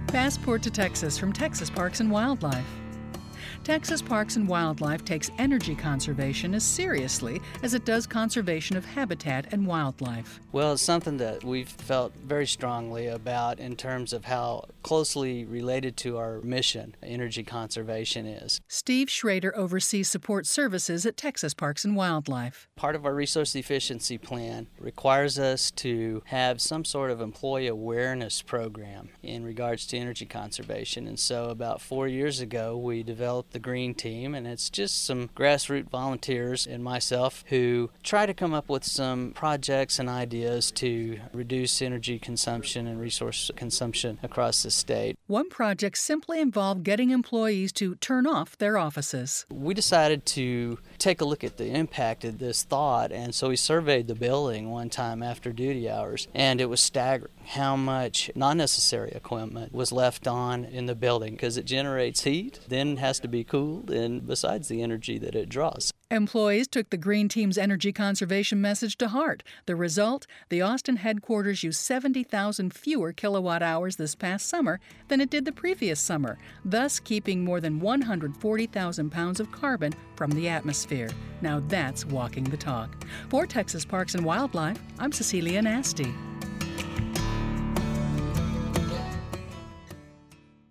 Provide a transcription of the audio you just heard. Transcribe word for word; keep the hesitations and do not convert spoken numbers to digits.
Passport to Texas from Texas Parks and Wildlife. Texas Parks and Wildlife takes energy conservation as seriously as it does conservation of habitat and wildlife. Well, it's something that we've felt very strongly about in terms of how closely related to our mission energy conservation is. Steve Schrader oversees support services at Texas Parks and Wildlife. Part of our resource efficiency plan requires us to have some sort of employee awareness program in regards to energy conservation. And so about four years ago, we developed the Green Team, and it's just some grassroots volunteers and myself who try to come up with some projects and ideas to reduce energy consumption and resource consumption across the state. One project simply involved getting employees to turn off their offices. We decided to take a look at the impact of this thought, and so we surveyed the building one time after duty hours, and it was staggering how much non-necessary equipment was left on in the building because it generates heat, then has to be cooled, and besides the energy that it draws. Employees took the Green Team's energy conservation message to heart. The result? The Austin headquarters used seventy thousand fewer kilowatt hours this past summer than it did the previous summer, thus keeping more than one hundred forty thousand pounds of carbon from the atmosphere. Now that's walking the talk. For Texas Parks and Wildlife, I'm Cecilia Nasty.